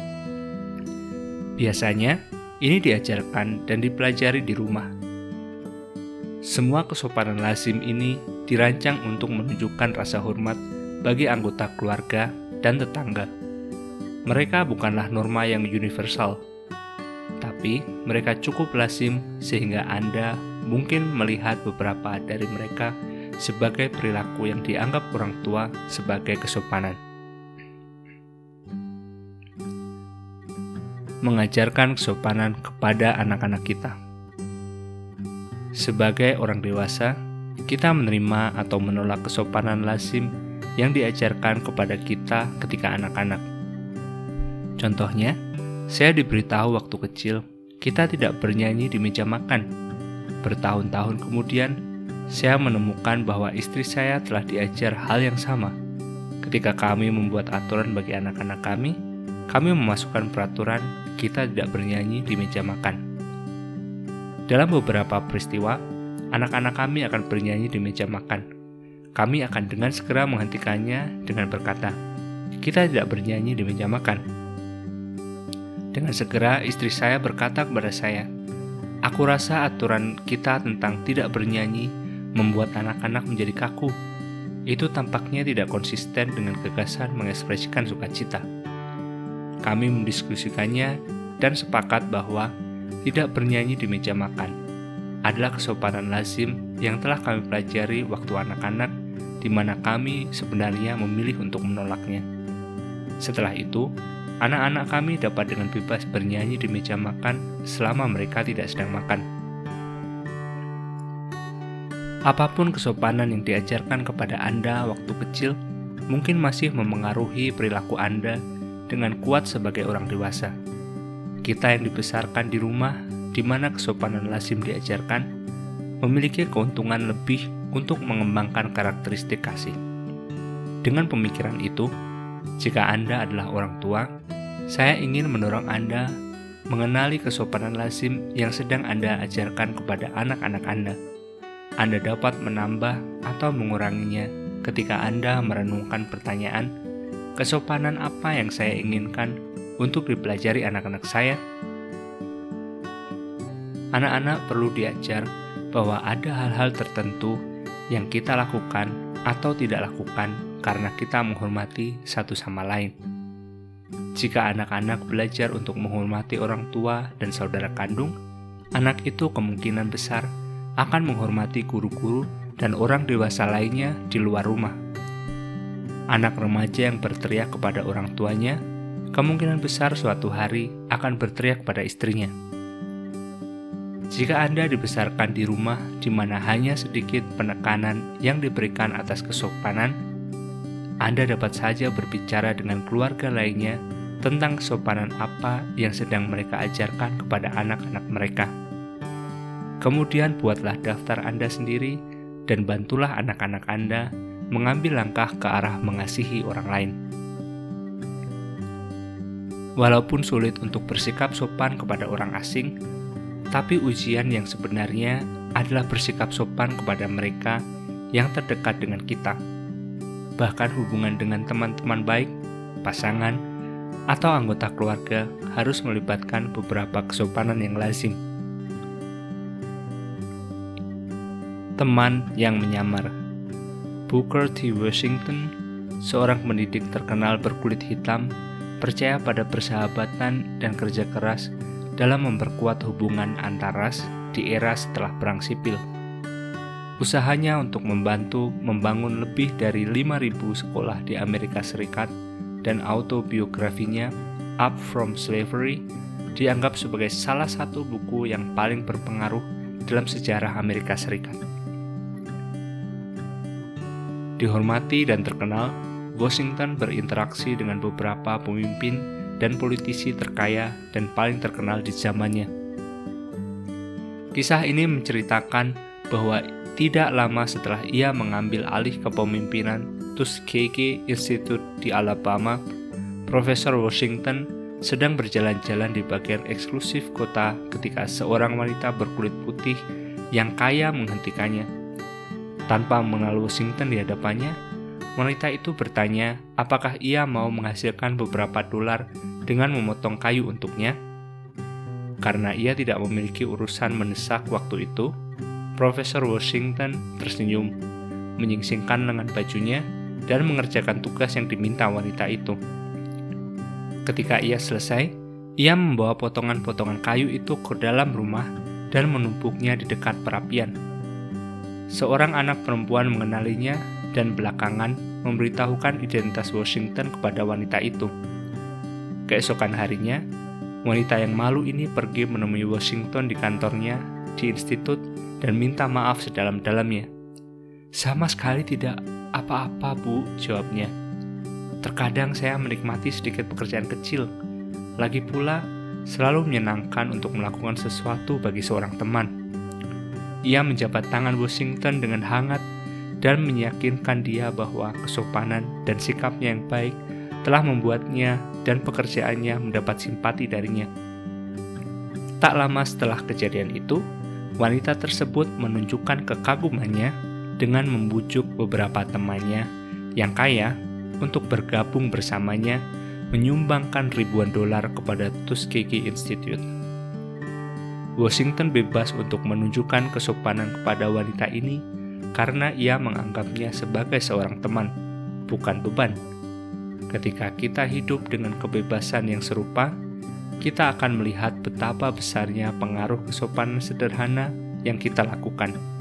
Biasanya, ini diajarkan dan dipelajari di rumah. Semua kesopanan lazim ini dirancang untuk menunjukkan rasa hormat bagi anggota keluarga dan tetangga. Mereka bukanlah norma yang universal, tapi mereka cukup lazim sehingga Anda mungkin melihat beberapa dari mereka sebagai perilaku yang dianggap orang tua sebagai kesopanan. Mengajarkan kesopanan kepada anak-anak kita. Sebagai orang dewasa, kita menerima atau menolak kesopanan lazim yang diajarkan kepada kita ketika anak-anak. Contohnya, saya diberitahu waktu kecil, kita tidak bernyanyi di meja makan. Bertahun-tahun kemudian, saya menemukan bahwa istri saya telah diajar hal yang sama. Ketika kami membuat aturan bagi anak-anak kami, kami memasukkan peraturan kita tidak bernyanyi di meja makan. Dalam beberapa peristiwa, anak-anak kami akan bernyanyi di meja makan. Kami akan dengan segera menghentikannya dengan berkata, "Kita tidak bernyanyi di meja makan." Dengan segera istri saya berkata kepada saya, "Aku rasa aturan kita tentang tidak bernyanyi membuat anak-anak menjadi kaku. Itu tampaknya tidak konsisten dengan gagasan mengekspresikan sukacita." Kami mendiskusikannya dan sepakat bahwa tidak bernyanyi di meja makan adalah kesopanan lazim yang telah kami pelajari waktu anak-anak, di mana kami sebenarnya memilih untuk menolaknya. Setelah itu, anak-anak kami dapat dengan bebas bernyanyi di meja makan selama mereka tidak sedang makan. Apapun kesopanan yang diajarkan kepada Anda waktu kecil mungkin masih memengaruhi perilaku Anda dengan kuat sebagai orang dewasa. Kita yang dibesarkan di rumah di mana kesopanan lazim diajarkan memiliki keuntungan lebih untuk mengembangkan karakteristik kasih. Dengan pemikiran itu, jika Anda adalah orang tua, saya ingin mendorong Anda mengenali kesopanan lazim yang sedang Anda ajarkan kepada anak-anak Anda. Anda dapat menambah atau menguranginya ketika Anda merenungkan pertanyaan, kesopanan apa yang saya inginkan untuk dipelajari anak-anak saya? Anak-anak perlu diajar bahwa ada hal-hal tertentu yang kita lakukan atau tidak lakukan karena kita menghormati satu sama lain. Jika anak-anak belajar untuk menghormati orang tua dan saudara kandung, anak itu kemungkinan besar akan menghormati guru-guru dan orang dewasa lainnya di luar rumah. Anak remaja yang berteriak kepada orang tuanya, kemungkinan besar suatu hari akan berteriak pada istrinya. Jika Anda dibesarkan di rumah di mana hanya sedikit penekanan yang diberikan atas kesopanan, Anda dapat saja berbicara dengan keluarga lainnya tentang kesopanan apa yang sedang mereka ajarkan kepada anak-anak mereka. Kemudian buatlah daftar Anda sendiri dan bantulah anak-anak Anda mengambil langkah ke arah mengasihi orang lain. Walaupun sulit untuk bersikap sopan kepada orang asing, tapi ujian yang sebenarnya adalah bersikap sopan kepada mereka yang terdekat dengan kita. Bahkan hubungan dengan teman-teman baik, pasangan, atau anggota keluarga harus melibatkan beberapa kesopanan yang lazim. Teman yang menyamar. Booker T. Washington, seorang pendidik terkenal berkulit hitam, percaya pada persahabatan dan kerja keras dalam memperkuat hubungan antar ras di era setelah Perang Sipil. Usahanya untuk membantu membangun lebih dari lima ribu sekolah di Amerika Serikat dan autobiografinya Up From Slavery dianggap sebagai salah satu buku yang paling berpengaruh dalam sejarah Amerika Serikat. Dihormati dan terkenal, Washington berinteraksi dengan beberapa pemimpin dan politisi terkaya dan paling terkenal di zamannya. Kisah ini menceritakan bahwa tidak lama setelah ia mengambil alih kepemimpinan Tuskegee Institute di Alabama, Profesor Washington sedang berjalan-jalan di bagian eksklusif kota ketika seorang wanita berkulit putih yang kaya menghentikannya. Tanpa mengenal Washington di hadapannya, wanita itu bertanya apakah ia mau menghasilkan beberapa dolar dengan memotong kayu untuknya. Karena ia tidak memiliki urusan mendesak waktu itu, Profesor Washington tersenyum, menyingsingkan lengan bajunya, dan mengerjakan tugas yang diminta wanita itu. Ketika ia selesai, ia membawa potongan-potongan kayu itu ke dalam rumah dan menumpuknya di dekat perapian. Seorang anak perempuan mengenalinya dan belakangan memberitahukan identitas Washington kepada wanita itu. Keesokan harinya, wanita yang malu ini pergi menemui Washington di kantornya di institut dan minta maaf sedalam-dalamnya. "Sama sekali tidak apa-apa, Bu," jawabnya. "Terkadang saya menikmati sedikit pekerjaan kecil. Lagi pula, selalu menyenangkan untuk melakukan sesuatu bagi seorang teman." Ia menjabat tangan Washington dengan hangat dan meyakinkan dia bahwa kesopanan dan sikapnya yang baik telah membuatnya dan pekerjaannya mendapat simpati darinya. Tak lama setelah kejadian itu, wanita tersebut menunjukkan kekagumannya dengan membujuk beberapa temannya yang kaya untuk bergabung bersamanya menyumbangkan ribuan dolar kepada Tuskegee Institute. Washington bebas untuk menunjukkan kesopanan kepada wanita ini karena ia menganggapnya sebagai seorang teman, bukan beban. Ketika kita hidup dengan kebebasan yang serupa, kita akan melihat betapa besarnya pengaruh kesopanan sederhana yang kita lakukan.